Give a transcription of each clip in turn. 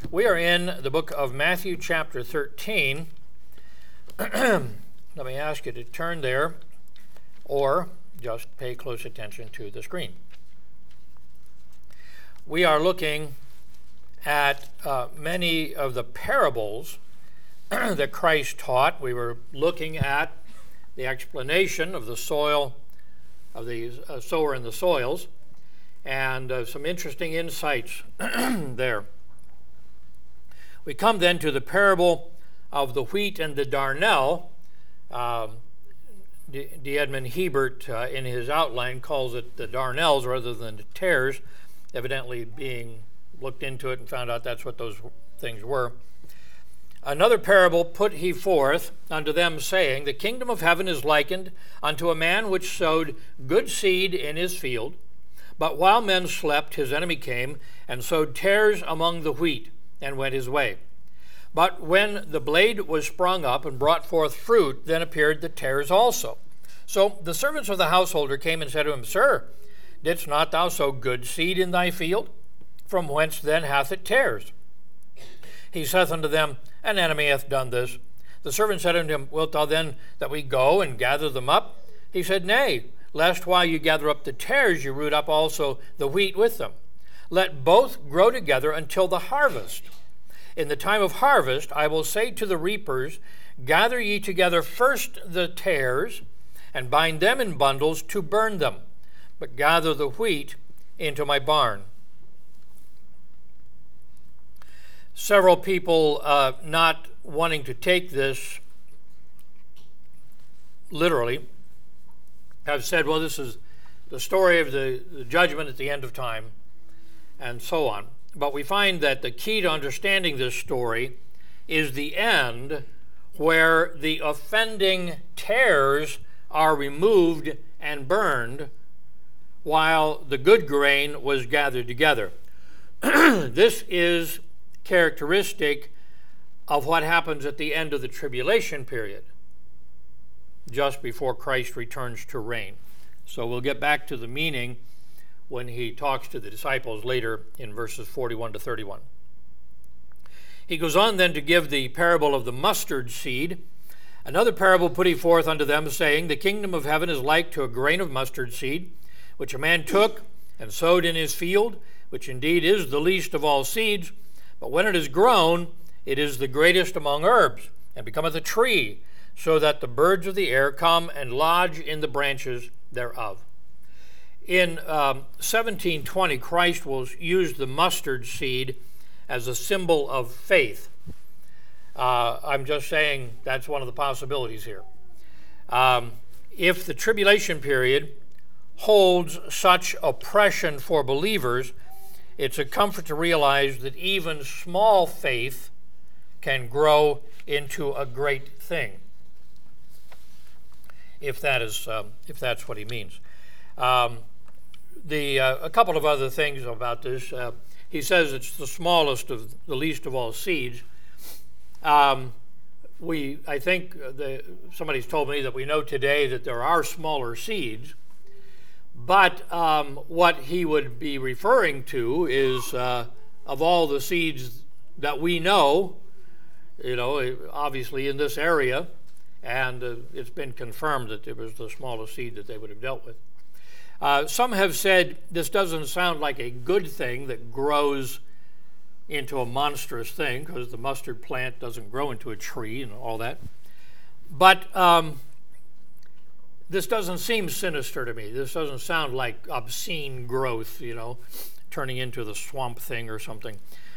We are in the book of Matthew chapter 13. Let me ask you to turn there or just pay close attention to the screen. We are looking at many of the parables that Christ taught. We were looking at the explanation of the soil, of the sower and the soils, and some interesting insights there. We come then to the parable of the wheat and the darnel. D. Edmond Hebert, in his outline, calls it the darnels rather than the tares, evidently being looked into it and found out that's what those things were. Another parable put he forth unto them, saying, The kingdom of heaven is likened unto a man which sowed good seed in his field. But while men slept, his enemy came and sowed tares among the wheat, and went his way. But when the blade was sprung up and brought forth fruit, then appeared the tares also. So the servants of the householder came and said to him, Sir, didst not thou sow good seed in thy field? From whence then hath it tares? He saith unto them, An enemy hath done this. The servant said unto him, Wilt thou then that we go and gather them up? He said, Nay, lest while you gather up the tares, you root up also the wheat with them. Let both grow together until the harvest. In the time of harvest, I will say to the reapers, Gather ye together first the tares, and bind them in bundles to burn them, but gather the wheat into my barn. Several people not wanting to take this literally have said, well, this is the story of the judgment at the end of time, and so on. But we find that the key to understanding this story is the end, where the offending tares are removed and burned, while the good grain was gathered together. This is characteristic of what happens at the end of the tribulation period, just before Christ returns to reign. So we'll get back to the meaning when he talks to the disciples later in verses 41 to 31. He goes on then to give the parable of the mustard seed. Another parable put he forth unto them, saying, The kingdom of heaven is like to a grain of mustard seed, which a man took and sowed in his field, which indeed is the least of all seeds, but when it is grown, it is the greatest among herbs, and becometh a tree, so that the birds of the air come and lodge in the branches thereof. In 1720, Christ will use the mustard seed as a symbol of faith. I'm just saying that's one of the possibilities here. If the tribulation period holds such oppression for believers, it's a comfort to realize that even small faith can grow into a great thing, if that's what he means. A couple of other things about this. He says it's the smallest of the least of all seeds. I think somebody's told me that we know today that there are smaller seeds, but what he would be referring to is of all the seeds that we know, obviously in this area, and it's been confirmed that it was the smallest seed that they would have dealt with. Some have said this doesn't sound like a good thing that grows into a monstrous thing, because the mustard plant doesn't grow into a tree and all that. But this doesn't seem sinister to me. This doesn't sound like obscene growth, turning into the swamp thing or something.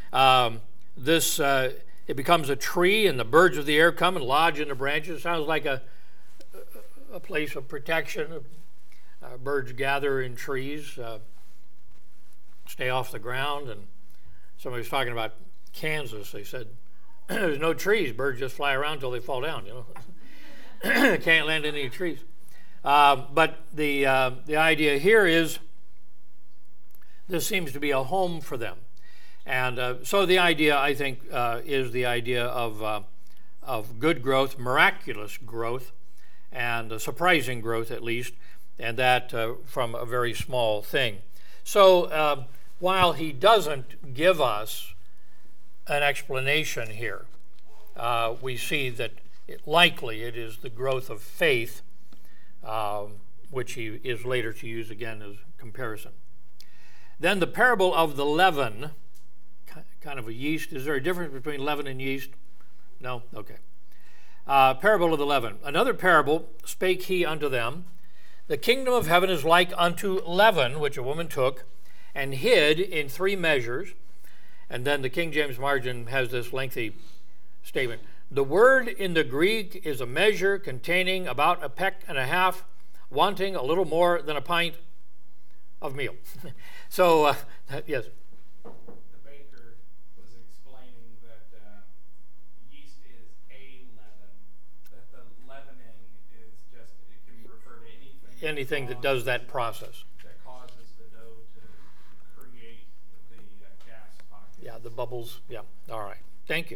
It becomes a tree, and the birds of the air come and lodge in the branches. It sounds like a place of protection. Birds gather in trees, stay off the ground. And somebody was talking about Kansas. They said, there's no trees. Birds just fly around until they fall down, Can't land in any trees. But the idea here is this seems to be a home for them. And so the idea, I think, is the idea of good growth, miraculous growth, and surprising growth at least, and that from a very small thing. So while he doesn't give us an explanation here. We see that likely it is the growth of faith, which he is later to use again as comparison. Then the parable of the leaven, kind of a yeast. Is there a difference between leaven and yeast? No? Okay. Parable of the leaven. Another parable spake he unto them, the kingdom of heaven is like unto leaven, which a woman took and hid in 3 measures. And then the King James margin has this lengthy statement. The word in the Greek is a measure containing about a peck and a half, wanting a little more than a pint of meal. So, yes. The baker was explaining that yeast is a leaven, that the leavening is just, it can refer to anything that does that process. That causes the dough to create the gas pocket. Yeah, the bubbles. Yeah, all right. Thank you.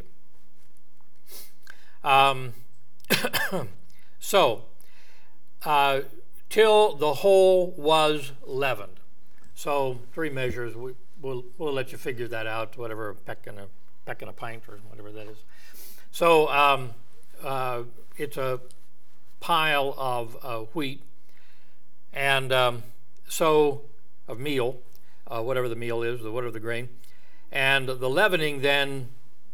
Till the whole was leavened. So 3 measures. We'll let you figure that out. Whatever, a peck and a pint, or whatever that is. So it's a pile of wheat, and so of meal, whatever the meal is, whatever the grain, and the leavening then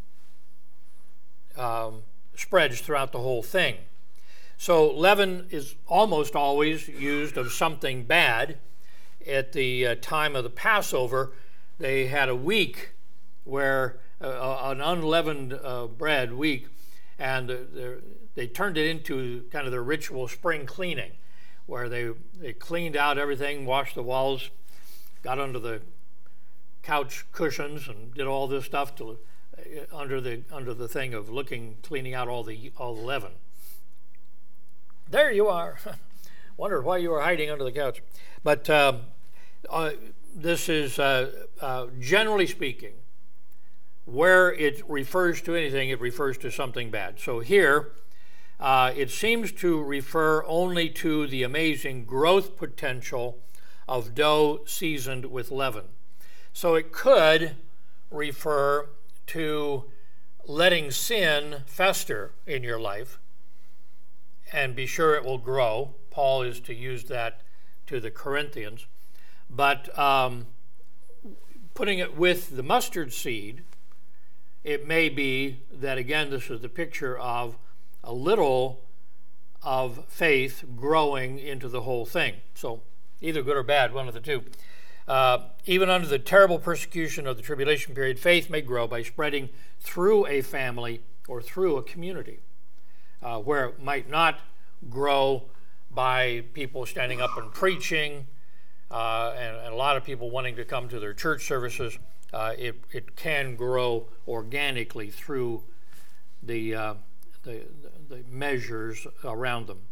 spreads throughout the whole thing. So leaven is almost always used of something bad. At the time of the Passover, they had a week where an unleavened bread week, and they turned it into kind of their ritual spring cleaning, where they cleaned out everything, washed the walls, got under the couch cushions, and did all this stuff to under the thing of cleaning out all the leaven. There you are. Wondered why you were hiding under the couch. But this is, generally speaking, where it refers to anything, it refers to something bad. So here, it seems to refer only to the amazing growth potential of dough seasoned with leaven. So it could refer to letting sin fester in your life and be sure it will grow. Paul is to use that to the Corinthians. But putting it with the mustard seed, it may be that, again, this is the picture of a little of faith growing into the whole thing. So either good or bad, one of the two. Even under the terrible persecution of the tribulation period, faith may grow by spreading through a family or through a community, where it might not grow by people standing up and preaching, and a lot of people wanting to come to their church services. It can grow organically through the measures around them.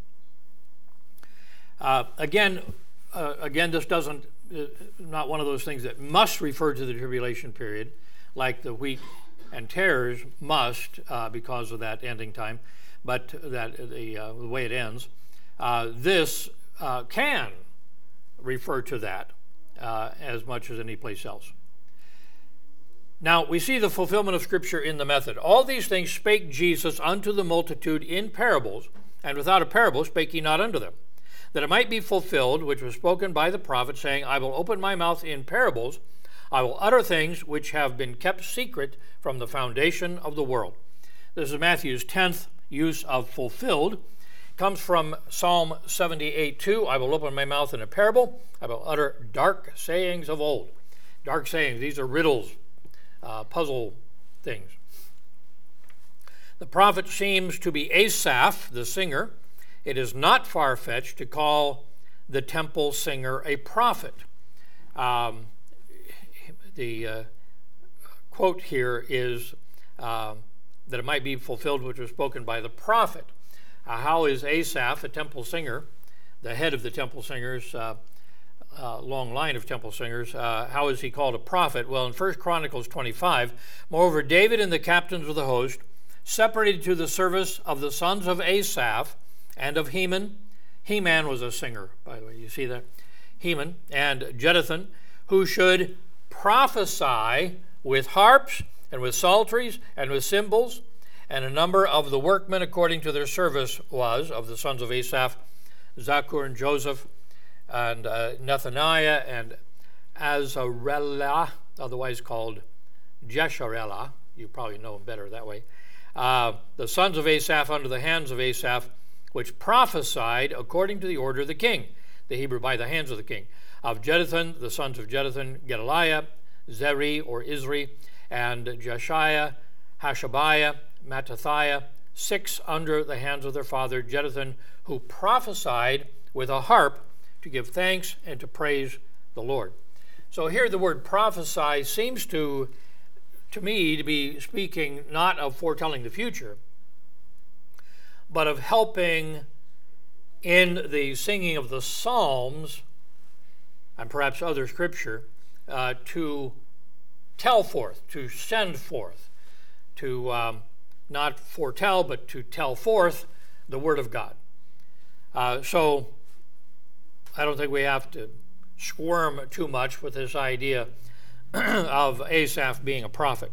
Again, this doesn't, not one of those things that must refer to the tribulation period, like the wheat and tares must because of that ending time, but that the way it ends. This can refer to that as much as any place else. Now, we see the fulfillment of Scripture in the method. All these things spake Jesus unto the multitude in parables, and without a parable spake he not unto them, that it might be fulfilled, which was spoken by the prophet, saying, I will open my mouth in parables, I will utter things which have been kept secret from the foundation of the world. This is Matthew's 10th use of fulfilled. It comes from Psalm 78:2. I will open my mouth in a parable, I will utter dark sayings of old. Dark sayings, these are riddles, puzzle things. The prophet seems to be Asaph, the singer. It is not far-fetched to call the temple singer a prophet. The quote here is that it might be fulfilled which was spoken by the prophet. How is Asaph, a temple singer, the head of the temple singers, long line of temple singers, how is he called a prophet? Well, in 1 Chronicles 25, moreover, David and the captains of the host separated to the service of the sons of Asaph and of Heman. Heman was a singer, by the way. You see that? Heman and Jeduthun, who should prophesy with harps and with psalteries, and with cymbals. And a number of the workmen according to their service was, of the sons of Asaph, Zaccur and Joseph, and Nethaniah, and Azarellah, otherwise called Jesharellah. You probably know him better that way. The sons of Asaph under the hands of Asaph, which prophesied according to the order of the king, the Hebrew by the hands of the king. Of Jeduthun, the sons of Jeduthun, Gedaliah, Zeri or Isri, and Jeshiah, Hashabiah, Mattathiah, 6 under the hands of their father Jeduthun, who prophesied with a harp to give thanks and to praise the Lord. So here the word prophesy seems to me to be speaking not of foretelling the future, but of helping in the singing of the Psalms and perhaps other scripture to tell forth, to send forth, to not foretell, but to tell forth the Word of God. So I don't think we have to squirm too much with this idea of Asaph being a prophet.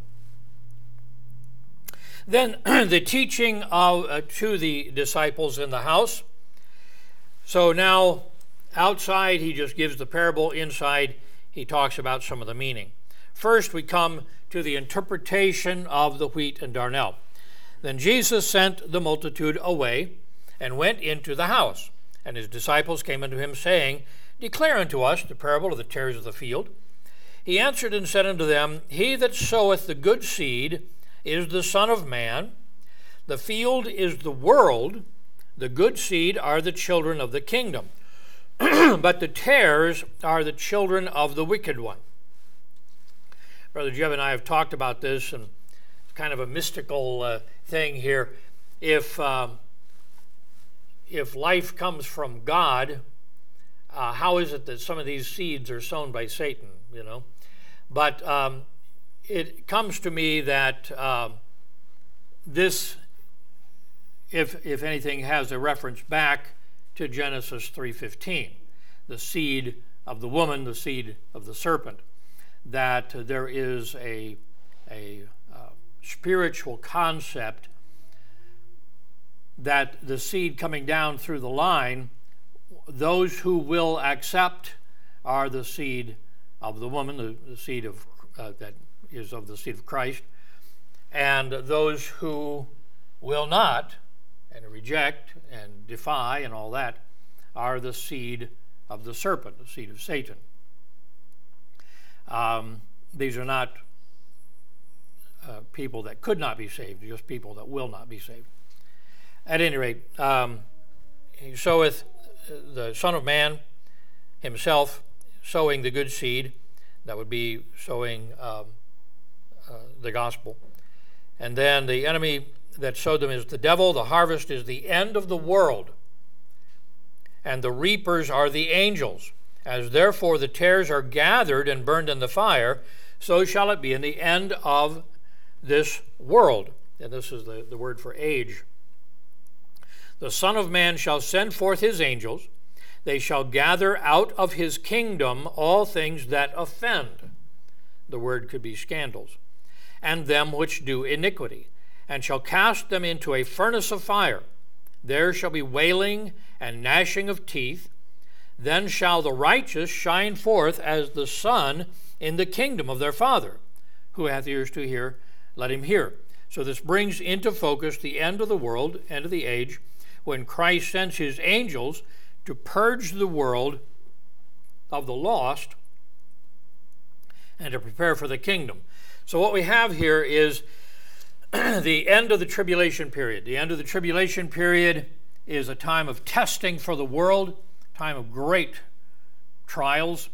Then the teaching to the disciples in the house. So now outside he just gives the parable. Inside he talks about some of the meaning. First we come to the interpretation of the wheat and darnel. Then Jesus sent the multitude away and went into the house. And his disciples came unto him, saying, Declare unto us the parable of the tares of the field. He answered and said unto them, He that soweth the good seed is the Son of Man. The field is the world. The good seed are the children of the kingdom. But the tares are the children of the wicked one. Brother Jeb and I have talked about this, and it's kind of a mystical thing here. If life comes from God, how is it that some of these seeds are sown by Satan, you know? But it comes to me that this, if anything, has a reference back to Genesis 3:15, the seed of the woman, the seed of the serpent, that there is a spiritual concept that the seed coming down through the line, those who will accept are the seed of the woman, the seed of that is of the seed of Christ, and those who will not and reject and defy and all that are the seed of the serpent, the seed of Satan. These are not people that could not be saved, just people that will not be saved. At any rate, he soweth the Son of Man himself, sowing the good seed. That would be sowing the gospel. And then the enemy that sowed them is the devil. The harvest is the end of the world. And the reapers are the angels. As therefore the tares are gathered and burned in the fire, so shall it be in the end of this world. And this is the word for age. The Son of Man shall send forth his angels. They shall gather out of his kingdom all things that offend. The word could be scandals. And them which do iniquity, and shall cast them into a furnace of fire. There shall be wailing and gnashing of teeth. Then shall the righteous shine forth as the sun in the kingdom of their Father. Who hath ears to hear, let him hear. So this brings into focus the end of the world, end of the age, when Christ sends his angels to purge the world of the lost and to prepare for the kingdom. So what we have here is the end of the tribulation period. The end of the tribulation period is a time of testing for the world, time of great trials.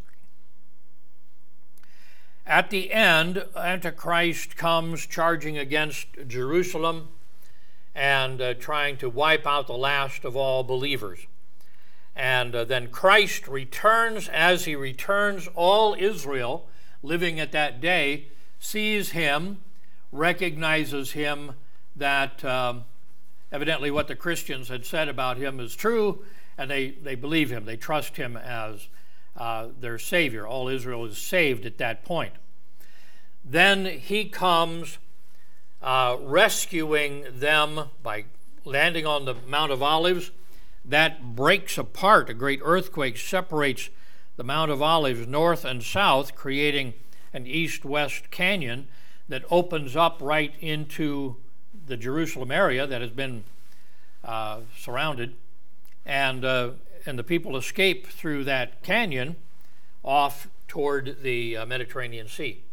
At the end, Antichrist comes charging against Jerusalem and trying to wipe out the last of all believers. And then Christ returns. As he returns, all Israel living at that day sees him, recognizes him, that evidently what the Christians had said about him is true, and they believe him. They trust him as their Savior. All Israel is saved at that point. then he comes rescuing them by landing on the Mount of Olives. That breaks apart. A great earthquake separates the Mount of Olives north and south, creating an east-west canyon that opens up right into the Jerusalem area that has been surrounded, and the people escape through that canyon off toward the Mediterranean Sea.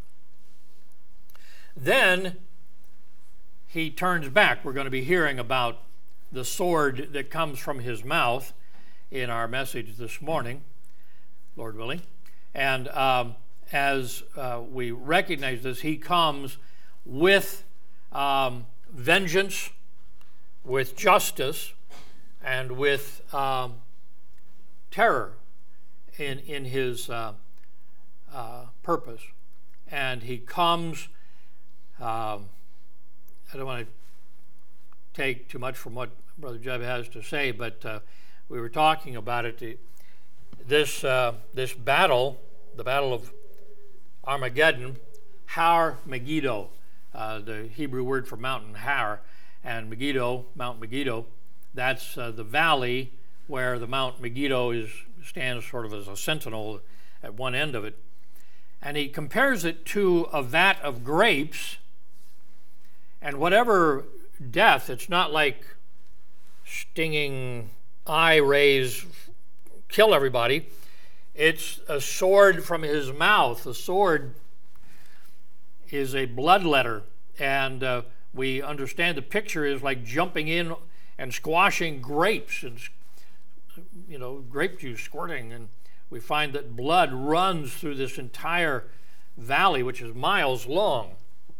Then he turns back. We're going to be hearing about the sword that comes from his mouth in our message this morning, Lord willing. And as we recognize this, he comes with vengeance, with justice, and with terror in his purpose. And he comes, I don't want to take too much from what Brother Jeb has to say, but we were talking about it. This battle, the Battle of Armageddon, Har Megiddo, the Hebrew word for mountain, Har, and Megiddo, Mount Megiddo, that's the valley where the Mount Megiddo stands sort of as a sentinel at one end of it. And he compares it to a vat of grapes, and whatever death, it's not like stinging eye rays kill everybody. It's a sword from his mouth. The sword is a bloodletter, and we understand the picture is like jumping in and squashing grapes, and grape juice squirting, and we find that blood runs through this entire valley, which is miles long,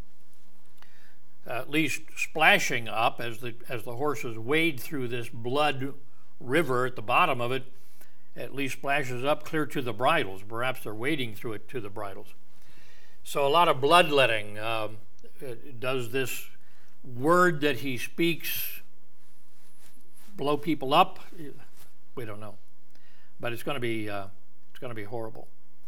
at least splashing up as the horses wade through this blood river at the bottom of it. At least splashes up clear to the bridles. Perhaps they're wading through it to the bridles. So a lot of bloodletting. Does this word that he speaks blow people up? We don't know, but it's going to be horrible.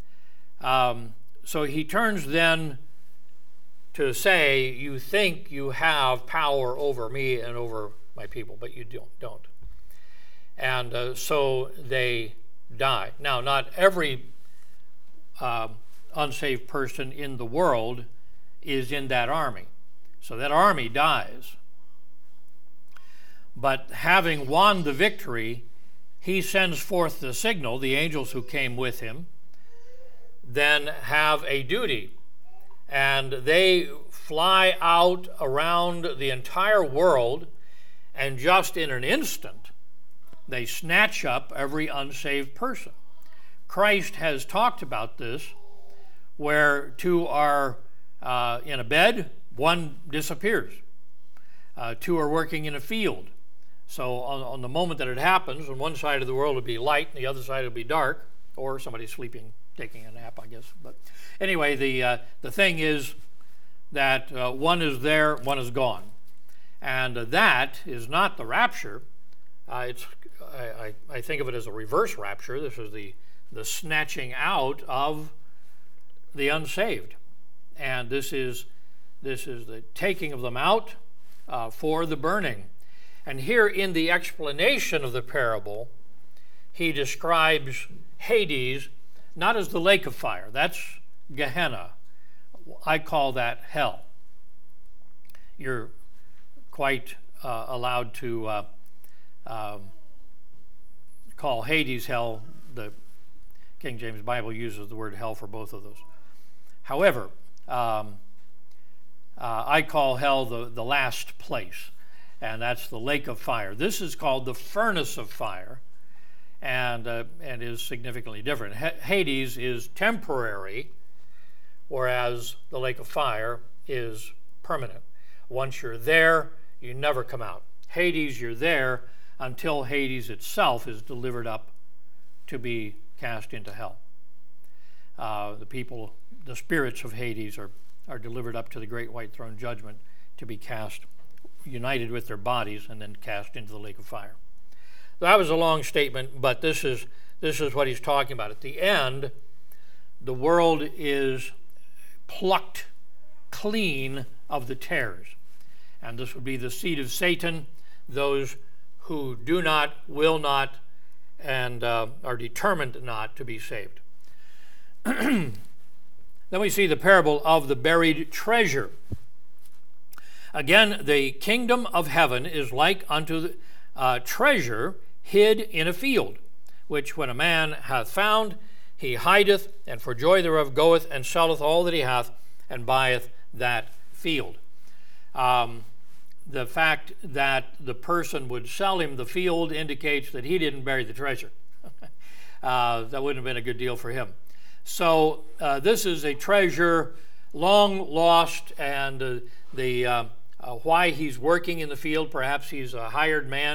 So he turns then to say, "You think you have power over me and over my people, but you don't." And so they die. Now, not every unsaved person in the world is in that army. So that army dies. But having won the victory, he sends forth the signal. The angels who came with him then have a duty. And they fly out around the entire world, and just in an instant, they snatch up every unsaved person. Christ has talked about this, where two are in a bed, one disappears. Two are working in a field. So on the moment that it happens, on one side of the world will be light, and the other side will be dark, or somebody sleeping, taking a nap, I guess. But anyway, the thing is that one is there, one is gone. And that is not the rapture. I think of it as a reverse rapture. This is the snatching out of the unsaved, and this is the taking of them out for the burning. And here in the explanation of the parable, he describes Hades not as the lake of fire. That's Gehenna. I call that hell. You're quite allowed to call Hades hell. The King James Bible uses the word hell for both of those. However, I call hell the last place, and that's the lake of fire. This is called the furnace of fire, and is significantly different. Hades is temporary, whereas the lake of fire is permanent. Once you're there, you never come out. Hades, you're there until Hades itself is delivered up to be cast into hell. The spirits of Hades are delivered up to the great white throne judgment to be cast, united with their bodies, and then cast into the lake of fire. That was a long statement, but this is what he's talking about. At the end, the world is plucked clean of the tares. And this would be the seed of Satan, those who do not, will not, and are determined not to be saved. Then we see the parable of the buried treasure. Again, the kingdom of heaven is like unto treasure hid in a field, which when a man hath found, he hideth, and for joy thereof goeth and selleth all that he hath, and buyeth that field. The fact that the person would sell him the field indicates that he didn't bury the treasure. That wouldn't have been a good deal for him. So this is a treasure long lost, and why he's working in the field, perhaps he's a hired man.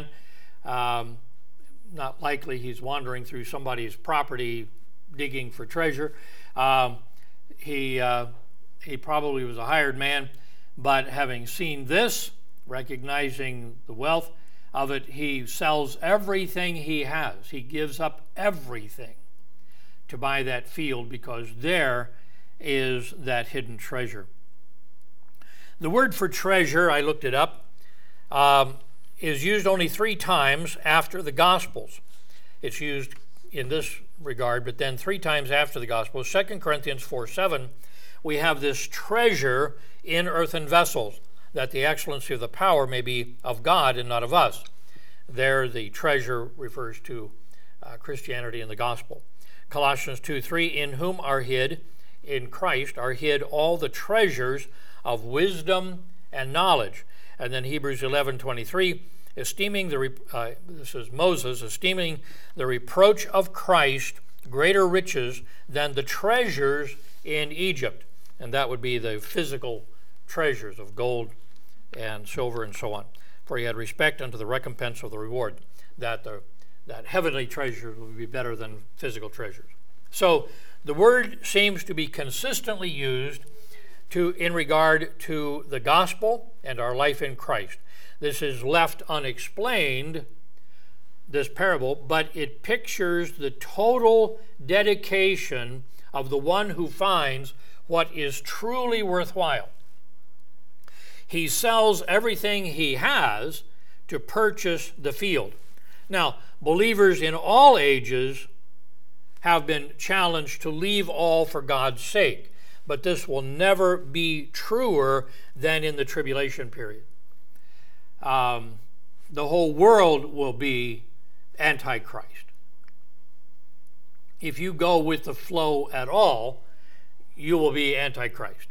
Not likely he's wandering through somebody's property digging for treasure. He probably was a hired man, but having seen this, recognizing the wealth of it, he sells everything he has. He gives up everything to buy that field, because there is that hidden treasure. The word for treasure, I looked it up, is used only 3 times after the Gospels. It's used in this regard, but then 3 times after the Gospels. 2 Corinthians 4:7, we have this treasure in earthen vessels, that the excellency of the power may be of God and not of us. There, the treasure refers to Christianity and the gospel. Colossians 2:3, in whom are hid, in Christ are hid all the treasures of wisdom and knowledge. And then Hebrews 11:23, esteeming this is Moses, esteeming the reproach of Christ greater riches than the treasures in Egypt. And that would be the physical treasures of gold and silver and so on. For he had respect unto the recompense of the reward, that heavenly treasures would be better than physical treasures. So the word seems to be consistently used in regard to the gospel and our life in Christ. This is left unexplained, this parable, but it pictures the total dedication of the one who finds what is truly worthwhile. He sells everything he has to purchase the field. Now, believers in all ages have been challenged to leave all for God's sake, but this will never be truer than in the tribulation period. The whole world will be antichrist. If you go with the flow at all, you will be antichrist.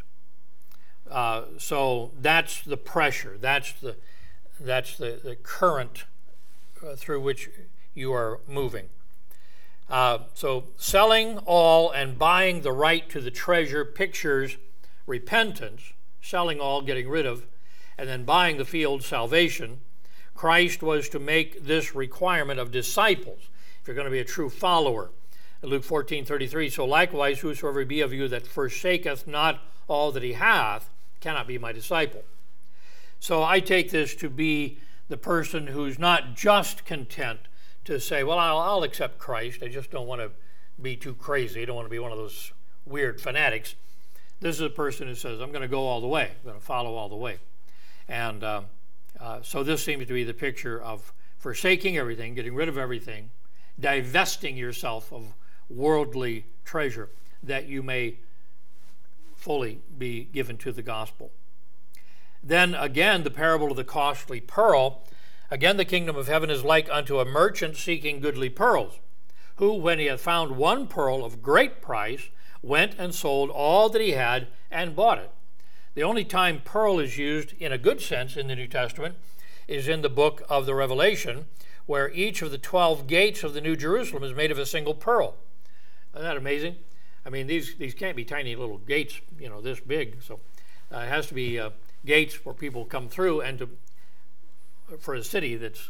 So that's the pressure. That's the current through which you are moving. So selling all and buying the right to the treasure pictures repentance, selling all, getting rid of, and then buying the field, salvation. Christ was to make this requirement of disciples if you're going to be a true follower. In Luke 14:33, so likewise whosoever be of you that forsaketh not all that he hath cannot be my disciple. So I take this to be the person who's not just content to say, well, I'll accept Christ. I just don't want to be too crazy. I don't want to be one of those weird fanatics. This is a person who says, I'm going to go all the way. I'm going to follow all the way. And so this seems to be the picture of forsaking everything, getting rid of everything, divesting yourself of worldly treasure that you may fully be given to the gospel. Then again, the parable of the costly pearl. Again, the kingdom of heaven is like unto a merchant seeking goodly pearls, who, when he had found one pearl of great price, went and sold all that he had and bought it. The only time pearl is used in a good sense in the New Testament is in the book of the Revelation, where each of the 12 gates of the New Jerusalem is made of a single pearl. Isn't that amazing? I mean, these can't be tiny little gates, this big. So it has to be gates where people come through, and for a city that's,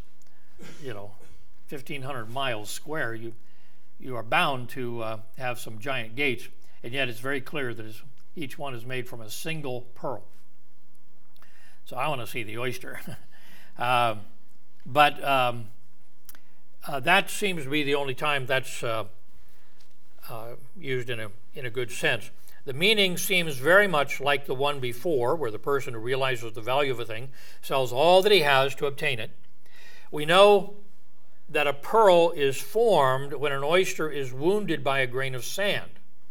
1,500 miles square, you are bound to have some giant gates, and yet it's very clear that each one is made from a single pearl. So I want to see the oyster. But that seems to be the only time that's used in a good sense. The meaning seems very much like the one before, where the person who realizes the value of a thing sells all that he has to obtain it. We know that a pearl is formed when an oyster is wounded by a grain of sand.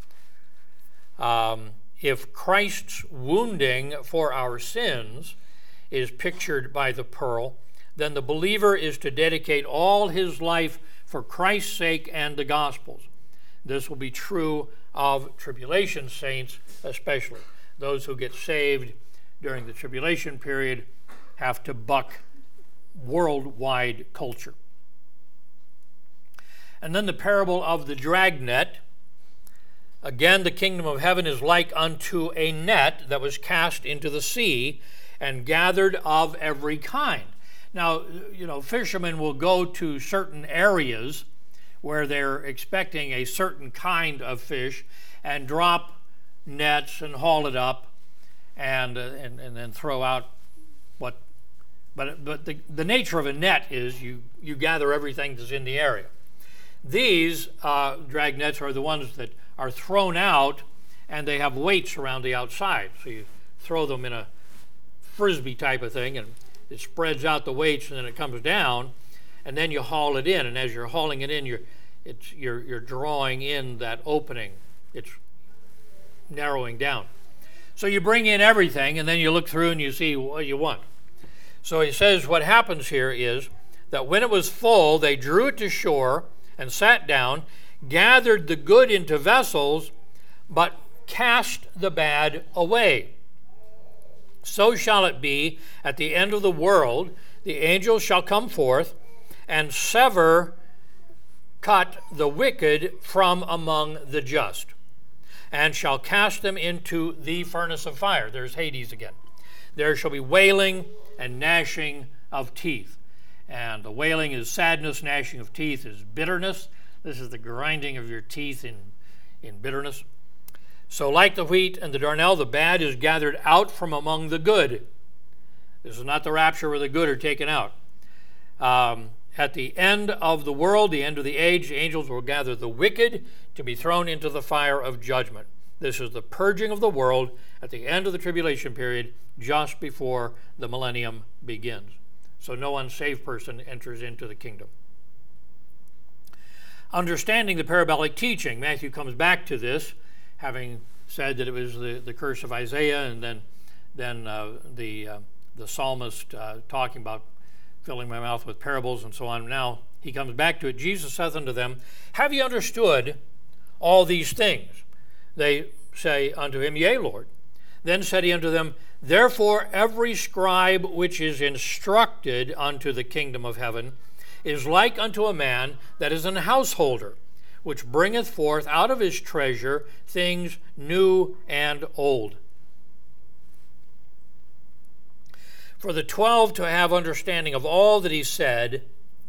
If Christ's wounding for our sins is pictured by the pearl, then the believer is to dedicate all his life for Christ's sake and the gospel's. This will be true of tribulation saints especially. Those who get saved during the tribulation period have to buck worldwide culture. And then the parable of the dragnet. Again, the kingdom of heaven is like unto a net that was cast into the sea and gathered of every kind. Now, fishermen will go to certain areas where they're expecting a certain kind of fish and drop nets and haul it up and then throw out what. But the nature of a net is you gather everything that's in the area. These drag nets are the ones that are thrown out, and they have weights around the outside. So you throw them in a frisbee type of thing, and it spreads out the weights, and then it comes down, and then you haul it in. And as you're hauling it in, you're drawing in that opening. It's narrowing down. So you bring in everything, and then you look through and you see what you want. So he says what happens here is that when it was full, they drew it to shore and sat down, gathered the good into vessels, but cast the bad away. So shall it be at the end of the world. The angels shall come forth and cut the wicked from among the just, and shall cast them into the furnace of fire. There's Hades again. There shall be wailing and gnashing of teeth. And the wailing is sadness, gnashing of teeth is bitterness. This is the grinding of your teeth in bitterness. So like the wheat and the darnel, the bad is gathered out from among the good. This is not the rapture where the good are taken out. At the end of the world, the end of the age, the angels will gather the wicked to be thrown into the fire of judgment. This is the purging of the world at the end of the tribulation period, just before the millennium begins. So no unsaved person enters into the kingdom. Understanding the parabolic teaching, Matthew comes back to this, having said that it was the curse of Isaiah, and then the psalmist talking about filling my mouth with parables and so on. Now he comes back to it. Jesus saith unto them, have ye understood all these things? They say unto him, Yea, Lord. Then said he unto them, Therefore every scribe which is instructed unto the kingdom of heaven is like unto a man that is an householder, which bringeth forth out of his treasure things new and old. For the 12 to have understanding of all that he said,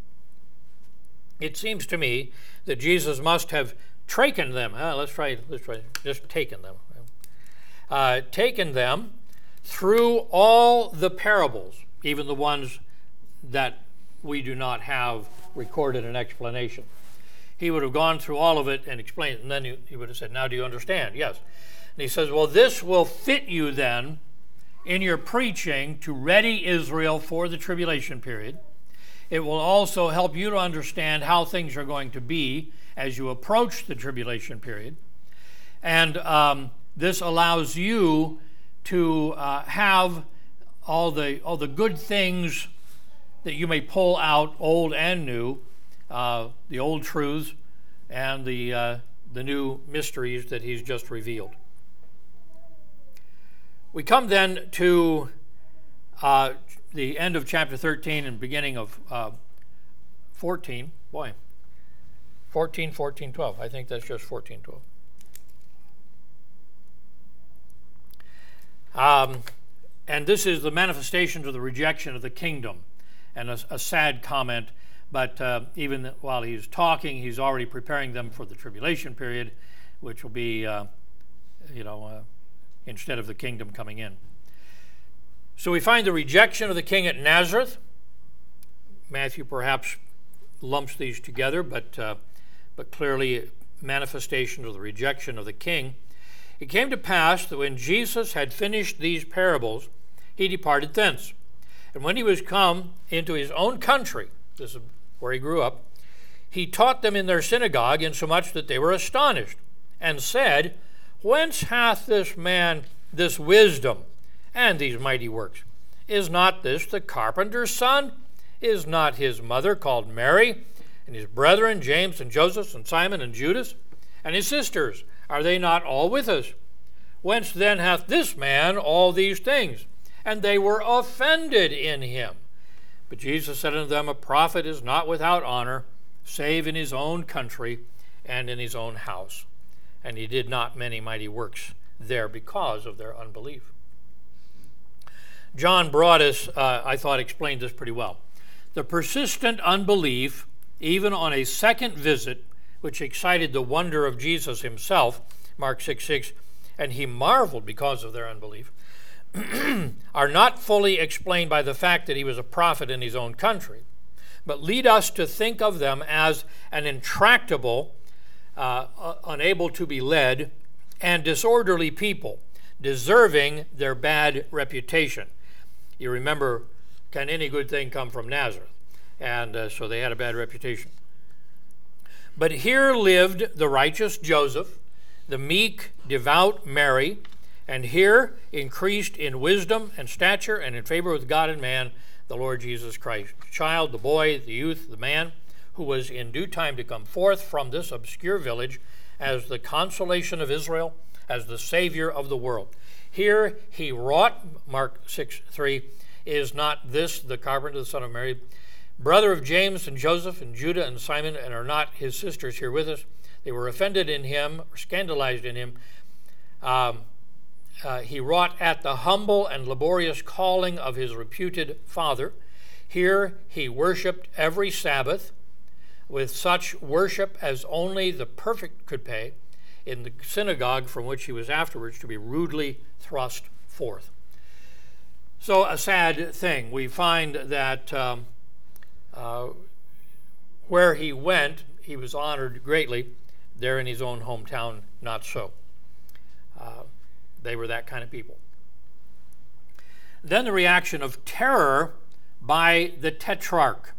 it seems to me that Jesus must have taken them. Let's try. Just taken them. Taken them through all the parables, even the ones that we do not have recorded an explanation. He would have gone through all of it and explained it, and then he would have said, now do you understand? Yes. And he says, well, this will fit you then in your preaching to ready Israel for the tribulation period. It will also help you to understand how things are going to be as you approach the tribulation period. And this allows you to have all the good things that you may pull out, old and new, the old truths and the new mysteries that he's just revealed. We come then to the end of chapter 13 and beginning of 14. 14, 12. I think that's just 14, 12. And this is the manifestations of the rejection of the kingdom, and a sad comment, but even while he's talking, he's already preparing them for the tribulation period, which will be, instead of the kingdom coming in. So we find the rejection of the king at Nazareth. Matthew perhaps lumps these together, but clearly manifestations of the rejection of the king. It came to pass that when Jesus had finished these parables, he departed thence. And when he was come into his own country, this is where he grew up, he taught them in their synagogue, insomuch that they were astonished, and said, Whence hath this man this wisdom and these mighty works? Is not this the carpenter's son? Is not his mother called Mary, and his brethren James and Joseph and Simon and Judas? And his sisters, are they not all with us? Whence then hath this man all these things? And they were offended in him. But Jesus said unto them, A prophet is not without honor, save in his own country and in his own house. And he did not many mighty works there because of their unbelief. John Broadus, I thought, explained this pretty well. The persistent unbelief, even on a second visit, which excited the wonder of Jesus himself, Mark 6:6, and he marveled because of their unbelief, are not fully explained by the fact that he was a prophet in his own country, but lead us to think of them as an intractable, unable to be led, and disorderly people, deserving their bad reputation. You remember, can any good thing come from Nazareth? And so they had a bad reputation. But here lived the righteous Joseph, the meek, devout Mary, and here increased in wisdom and stature and in favor with God and man, the Lord Jesus Christ. The child, the boy, the youth, the man, who was in due time to come forth from this obscure village as the consolation of Israel, as the Savior of the world. Here he wrought, Mark 6:3, is not this the carpenter, the son of Mary, brother of James and Joseph and Judah and Simon, and are not his sisters here with us? They were offended in him, or scandalized in him. He wrought at the humble and laborious calling of his reputed father. Here he worshipped every Sabbath with such worship as only the perfect could pay, in the synagogue from which he was afterwards to be rudely thrust forth. So a sad thing. We find that where he went, he was honored greatly. There in his own hometown, not so. They were that kind of people. Then the reaction of terror by the tetrarch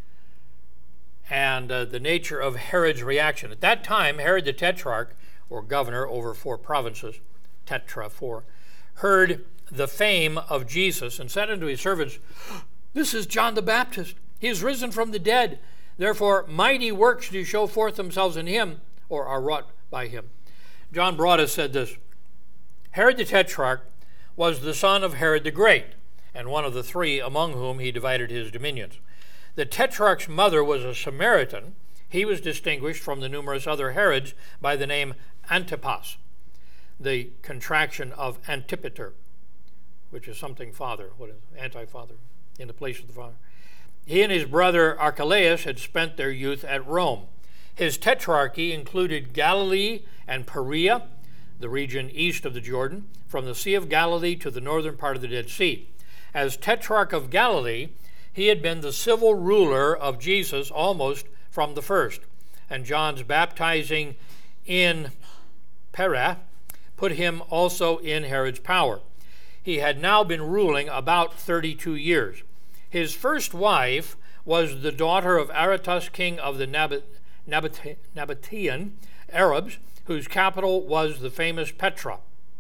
and the nature of Herod's reaction. At that time, Herod the tetrarch, or governor over 4 provinces, tetra 4, heard the fame of Jesus and said unto his servants, This is John the Baptist. He is risen from the dead. Therefore mighty works do show forth themselves in him, or are wrought by him. John Broadus said this, Herod the Tetrarch was the son of Herod the Great, and one of the 3 among whom he divided his dominions. The Tetrarch's mother was a Samaritan. He was distinguished from the numerous other Herods by the name Antipas, the contraction of Antipater, which is something father, what is it? Anti-father, in the place of the father. He and his brother Archelaus had spent their youth at Rome. His tetrarchy included Galilee and Perea, the region east of the Jordan, from the Sea of Galilee to the northern part of the Dead Sea. As Tetrarch of Galilee, he had been the civil ruler of Jesus almost from the first, and John's baptizing in Perea put him also in Herod's power. He had now been ruling about 32 years. His first wife was the daughter of Aretas, king of the Nabatean Arabs, whose capital was the famous Petra,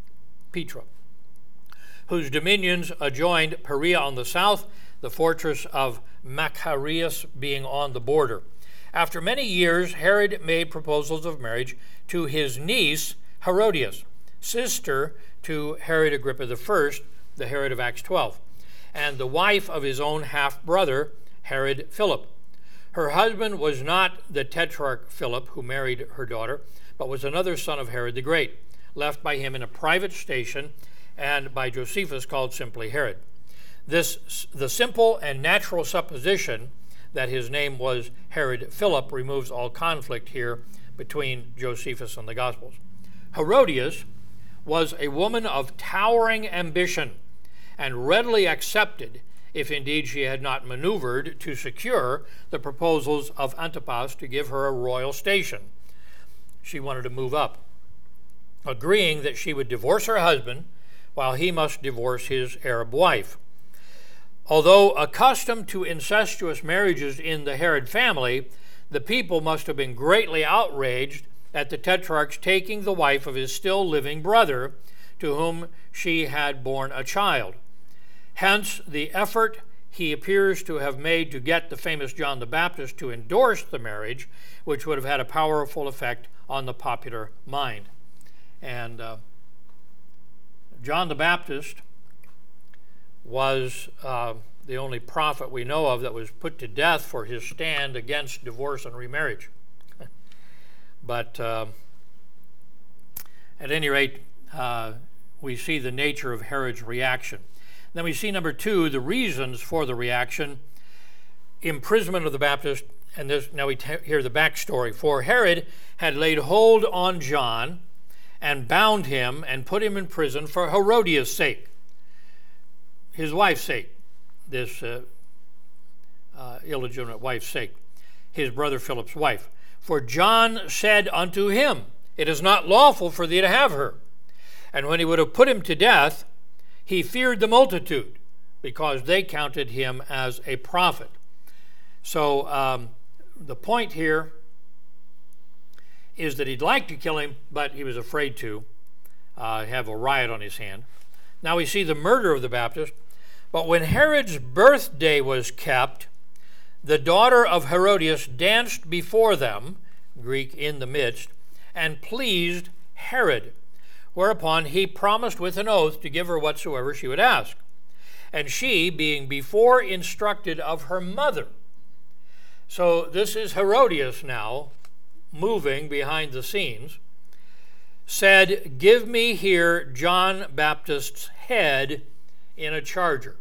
whose dominions adjoined Perea on the south, the fortress of Machaerus being on the border. After many years, Herod made proposals of marriage to his niece Herodias, sister to Herod Agrippa I, the Herod of Acts 12, and the wife of his own half-brother, Herod Philip. Her husband was not the Tetrarch Philip, who married her daughter, but was another son of Herod the Great, left by him in a private station and by Josephus called simply Herod. The simple and natural supposition that his name was Herod Philip removes all conflict here between Josephus and the Gospels. Herodias was a woman of towering ambition and readily accepted, if indeed she had not maneuvered to secure the proposals of Antipas to give her a royal station. She wanted to move up. agreeing that she would divorce her husband while he must divorce his Arab wife. Although accustomed to incestuous marriages in the Herod family, the people must have been greatly outraged at the Tetrarch's taking the wife of his still living brother, to whom she had borne a child. Hence, the effort he appears to have made to get the famous John the Baptist to endorse the marriage, which would have had a powerful effect on the popular mind. And John the Baptist was the only prophet we know of that was put to death for his stand against divorce and remarriage. But at any rate, we see the nature of Herod's reaction. Then we see, number two, the reasons for the reaction: imprisonment of the Baptist. And this, now we hear the backstory. For Herod had laid hold on John and bound him and put him in prison for Herodias' sake, his wife's sake, this illegitimate wife's sake, his brother Philip's wife. For John said unto him, It is not lawful for thee to have her. And when he would have put him to death, he feared the multitude, because they counted him as a prophet. So the point here is that he'd like to kill him, but he was afraid to have a riot on his hand. Now we see the murder of the Baptist. But when Herod's birthday was kept, the daughter of Herodias danced before them, Greek, in the midst, and pleased Herod, whereupon he promised with an oath to give her whatsoever she would ask. And she, being before instructed of her mother. So this is Herodias now, moving behind the scenes, said, Give me here John Baptist's head in a charger.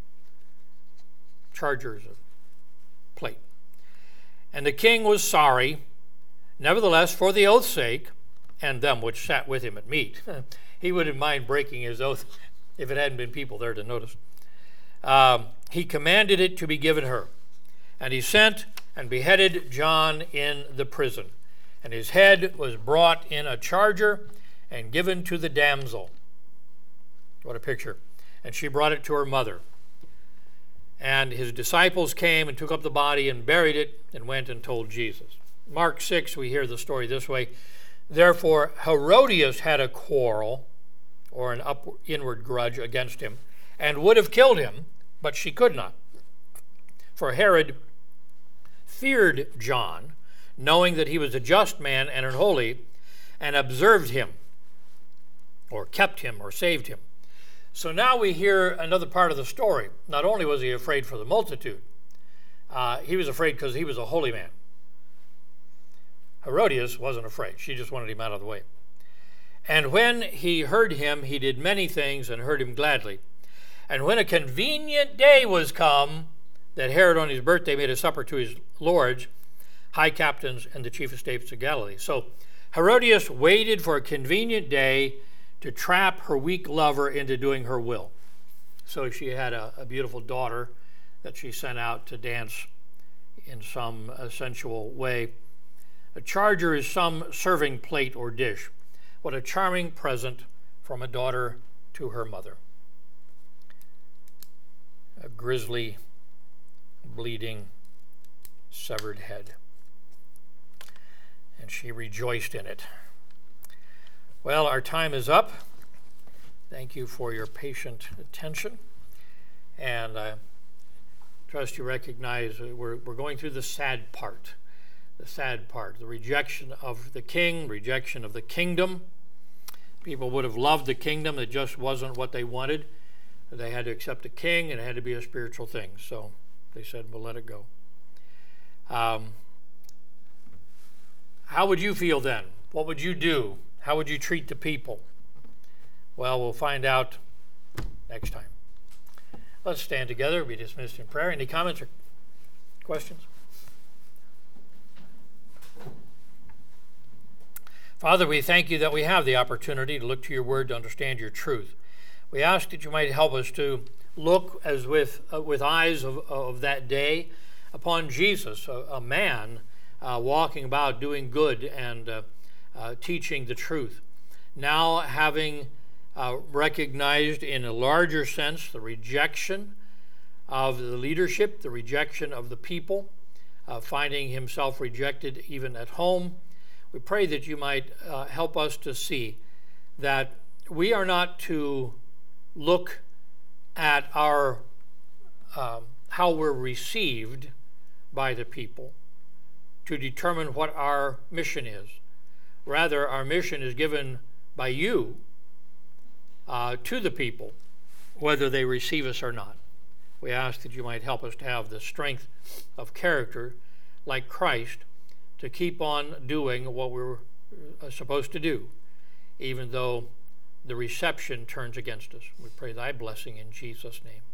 Charger is a plate. And the king was sorry, nevertheless, for the oath's sake, and them which sat with him at meat. He wouldn't mind breaking his oath if it hadn't been people there to notice. He commanded it to be given her. And he sent and beheaded John in the prison. And his head was brought in a charger and given to the damsel. What a picture. And she brought it to her mother. And his disciples came and took up the body and buried it and went and told Jesus. Mark 6, we hear the story this way. Therefore, Herodias had a quarrel, or an inward grudge against him, and would have killed him, but she could not. For Herod feared John, knowing that he was a just man and an holy, and observed him, or kept him, or saved him. So now we hear another part of the story. Not only was he afraid for the multitude, he was afraid because he was a holy man. Herodias wasn't afraid. She just wanted him out of the way. And when he heard him, he did many things and heard him gladly. And when a convenient day was come, that Herod on his birthday made a supper to his lords, high captains, and the chief estates of Galilee. So Herodias waited for a convenient day to trap her weak lover into doing her will. So she had a beautiful daughter that she sent out to dance in some sensual way. A charger is some serving plate or dish. What a charming present from a daughter to her mother. A grisly, bleeding, severed head. And she rejoiced in it. Well, our time is up. Thank you for your patient attention. And I trust you recognize we're going through the sad part. The rejection of the king, rejection of the kingdom. People would have loved the kingdom. It just wasn't what they wanted. They had to accept the king, and it had to be a spiritual thing. So they said, we'll let it go. How would you feel then? What would you do? How would you treat the people? Well, we'll find out next time. Let's stand together. Be dismissed in prayer. Any comments or questions? Father, we thank you that we have the opportunity to look to your word to understand your truth. We ask that you might help us to look as with eyes of that day upon Jesus, a man walking about doing good and teaching the truth, now having recognized in a larger sense the rejection of the leadership, the rejection of the people, finding himself rejected even at home, we pray that you might help us to see that we are not to look at our how we're received by the people to determine what our mission is. Rather, our mission is given by you to the people, whether they receive us or not. We ask that you might help us to have the strength of character like Christ to keep on doing what we're supposed to do, even though the reception turns against us. We pray thy blessing in Jesus' name.